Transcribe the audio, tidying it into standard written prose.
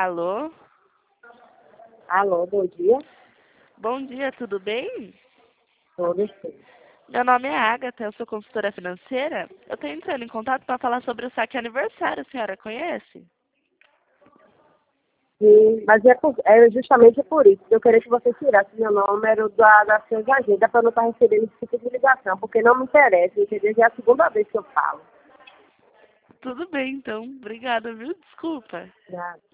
Alô? Alô, bom dia. Bom dia, tudo bem? Tudo sim. Meu nome é Agatha, eu sou consultora financeira. Eu estou entrando em contato para falar sobre o saque aniversário, a senhora conhece? Sim, mas é justamente por isso que eu queria que você tirasse meu número das suas agendas para não estar recebendo esse tipo de ligação, porque não me interessa, entendeu? Já é a segunda vez que eu falo. Tudo bem, então. Obrigada, viu? Desculpa. Já.